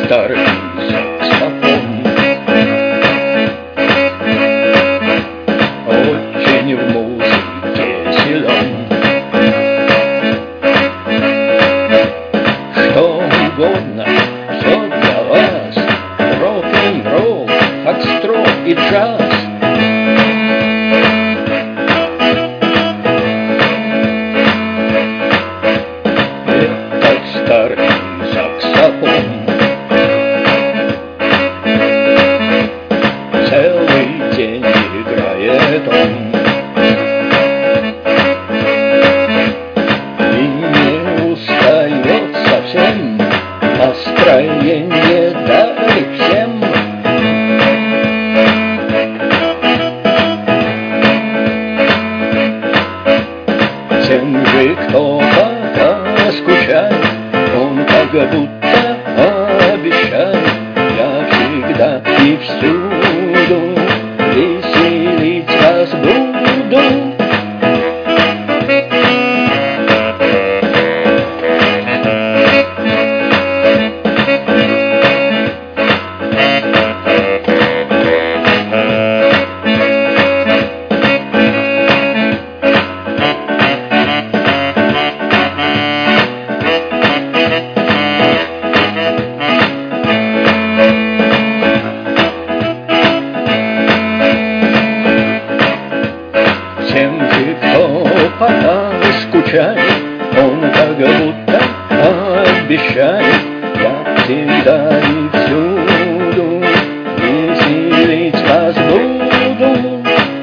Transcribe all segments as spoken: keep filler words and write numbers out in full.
старый саксофон. Очень в музыке силен. Что угодно, все для вас. Рок-н-ролл, фокстрот и джаз. Этот старый саксофон целый день играет он, и не устает совсем, настроение дарит всем. Тем же, кто пока скучает, он как будто обещает: я всегда и всюду веселить вас буду. Тем же, кто пока скучает, он как будто обещает: я всегда и всюду веселить вас буду.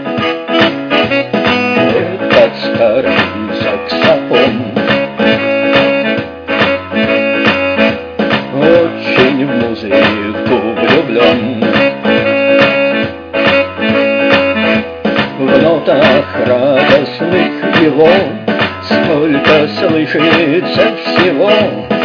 Этот старый саксофон очень в музыку влюблен. В нотах радостных его столько слышится всего.